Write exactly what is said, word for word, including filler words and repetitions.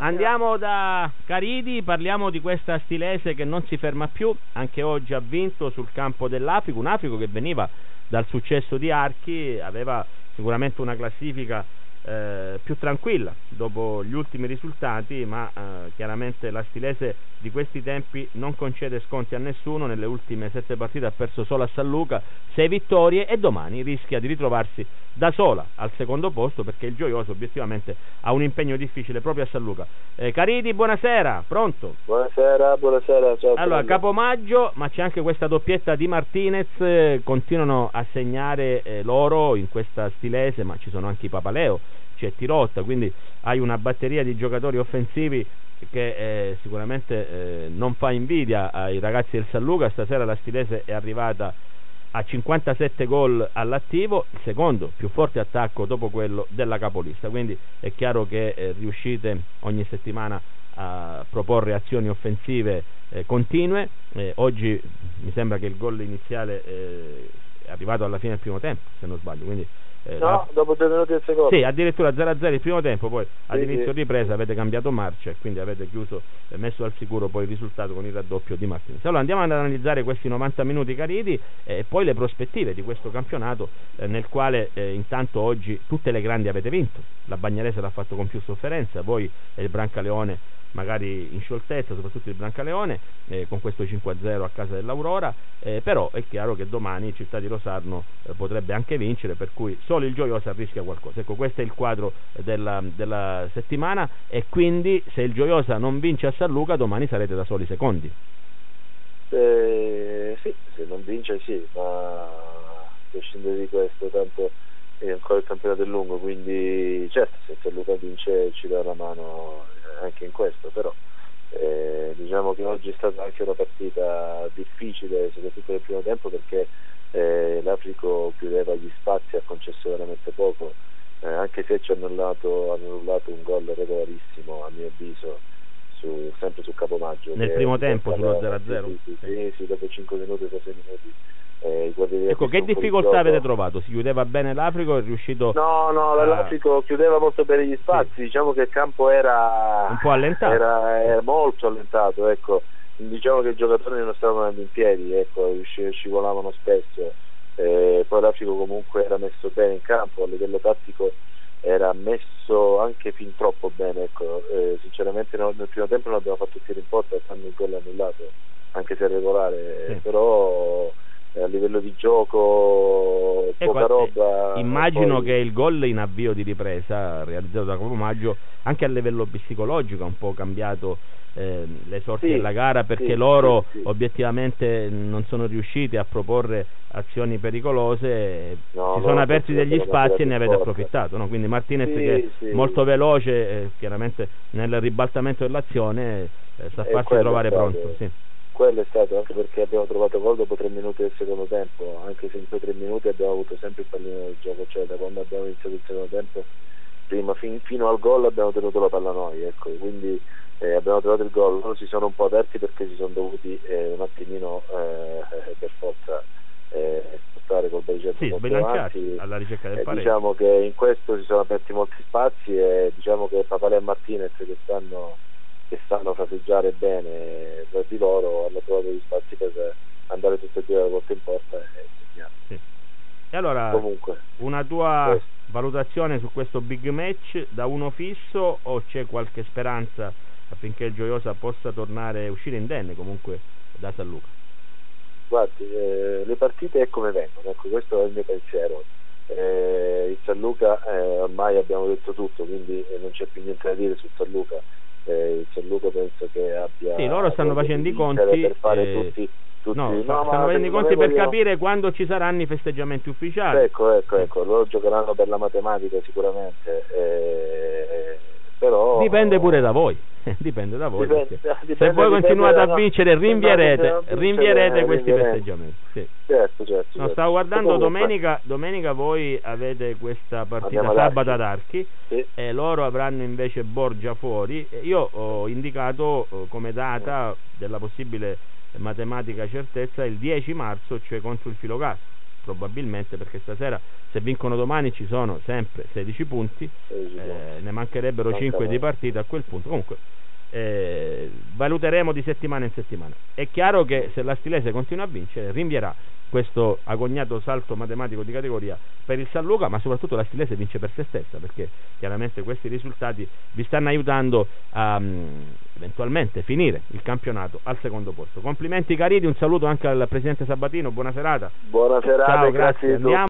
andiamo da Caridi, parliamo di questa Stilese che non si ferma più, anche oggi ha vinto sul campo dell'Afico, un Afico che veniva dal successo di Archi, aveva sicuramente una classifica eh, più tranquilla dopo gli ultimi risultati, ma eh, chiaramente la Stilese di questi tempi non concede sconti a nessuno, nelle ultime sette partite ha perso solo a San Luca, sei vittorie, e domani rischia di ritrovarsi da sola al secondo posto, perché il Gioioso obiettivamente ha un impegno difficile proprio a San Luca. eh, Caridi, buonasera, pronto? Buonasera, buonasera, ciao. Allora, Capomaggio, ma c'è anche questa doppietta di Martinez, eh, continuano a segnare eh, loro in questa Stilese, ma ci sono anche i Papaleo, c'è Tirotta, quindi hai una batteria di giocatori offensivi che eh, sicuramente eh, non fa invidia ai ragazzi del San Luca. Stasera la Stilese è arrivata a cinquantasette gol all'attivo, il secondo più forte attacco dopo quello della capolista, quindi è chiaro che eh, riuscite ogni settimana a proporre azioni offensive eh, continue. eh, oggi mi sembra che il gol iniziale eh, è arrivato alla fine del primo tempo, se non sbaglio, quindi Eh, no, la... dopo due minuti del secondo. Sì, addirittura zero a zero il primo tempo, poi sì, ad inizio sì. ripresa avete cambiato marcia e quindi avete chiuso, eh, messo al sicuro poi il risultato con il raddoppio di Martinez. Allora andiamo ad analizzare questi novanta minuti Caridi e eh, poi le prospettive di questo campionato eh, nel quale eh, intanto oggi tutte le grandi avete vinto. La Bagnarese l'ha fatto con più sofferenza, voi e il Brancaleone magari in scioltezza, soprattutto il Brancaleone, eh, con questo cinque a zero a casa dell'Aurora, eh, però è chiaro che domani Città di Rosarno eh, potrebbe anche vincere, per cui solo il Gioiosa rischia qualcosa. Ecco, questo è il quadro della, della settimana, e quindi se il Gioiosa non vince a San Luca domani sarete da soli secondi. Eh, sì, se non vince sì, ma a prescindere di questo tanto è ancora il campionato è lungo, quindi certo se San Luca vince ci dà una mano anche in questo, però eh, diciamo che oggi è stata anche una partita difficile, soprattutto nel primo tempo, perché eh, l'Afico chiudeva gli spazi, ha concesso veramente poco, eh, anche se ci hanno annullato, hanno annullato un gol regolarissimo a mio avviso su, sempre su Capomaggio nel primo tempo sullo zero a zero. Sì, sì, sì, sì, sì, dopo cinque minuti o sei minuti. Eh, ecco, che difficoltà avete trovato? Si chiudeva bene l'Afico, è riuscito? No, no, a... l'Afico chiudeva molto bene gli spazi, sì. Diciamo che il campo era un po' allentato, era, era molto allentato, ecco. Diciamo che i giocatori non stavano andando in piedi, ecco, scivolavano spesso, eh, poi l'Afico comunque era messo bene in campo, a livello tattico era messo anche fin troppo bene, ecco. eh, sinceramente no, nel primo tempo non abbiamo fatto tiro in porta, fanno il gol annullato, anche se regolare, sì. Però a livello di gioco poca ecco, roba. Immagino poi... che il gol in avvio di ripresa realizzato da Capomaggio anche a livello psicologico ha un po' cambiato eh, le sorti sì, della gara, perché sì, loro sì, sì. obiettivamente non sono riusciti a proporre azioni pericolose, no, si no, sono aperti degli spazi e ne avete forza. approfittato, no? Quindi Martinez, sì, che è sì. molto veloce eh, chiaramente nel ribaltamento dell'azione, eh, sa e farsi trovare pronto, sì. Quello è stato anche perché abbiamo trovato gol dopo tre minuti del secondo tempo, anche se in quei tre minuti abbiamo avuto sempre il pallino del gioco, cioè da quando abbiamo iniziato il secondo tempo prima fin, fino al gol abbiamo tenuto la palla noi, ecco, quindi eh, abbiamo trovato il gol, loro si sono un po' aperti perché si sono dovuti eh, un attimino eh, per forza eh, spostare col Baricentro, sì, sbilanciarsi alla ricerca del eh, pareggio. Diciamo che in questo si sono aperti molti spazi e diciamo che Papaleo e Martinez che stanno che sanno fraseggiare bene tra di loro hanno trovato gli spazi per andare tutte e due alla volta in porta e segnare. Sì. E allora, comunque, una tua questo. valutazione su questo big match da uno fisso, o c'è qualche speranza affinché il Gioiosa possa tornare, uscire indenne comunque da San Luca? Guardi, eh, le partite è come vengono, ecco, questo è il mio pensiero. Eh, il San Luca eh, ormai abbiamo detto tutto, quindi eh, non c'è più niente da dire su San Luca. Eh, il San Luca penso che abbia sì, loro stanno facendo i conti per fare eh, tutti, tutti no, no, stanno facendo i conti per capire quando ci saranno i festeggiamenti ufficiali. Ecco, ecco, ecco, loro giocheranno per la matematica sicuramente, eh, però dipende pure da voi. Dipende da voi, dipende, dipende, se voi continuate a vincere rinvierete, no, rinvierete eh, questi rinvierete. festeggiamenti, sì. certo, certo, no, certo. Stavo guardando comunque, domenica domenica voi avete questa partita ad sabato ad Archi, sì. E loro avranno invece Borgia fuori. Io ho indicato come data della possibile matematica certezza il dieci marzo, cioè contro il Filocaso. probabilmente, perché stasera se vincono domani ci sono sempre sedici punti, eh, ne mancherebbero cinque di partita a quel punto. Comunque eh, valuteremo di settimana in settimana. È chiaro che se la Stilese continua a vincere rinvierà questo agognato salto matematico di categoria per il San Luca, ma soprattutto la Stilese vince per se stessa, perché chiaramente questi risultati vi stanno aiutando a um, eventualmente finire il campionato al secondo posto. Complimenti Caridi, un saluto anche al presidente Sabatino, buona serata. Buona serata, ciao, grazie, grazie. a tutti.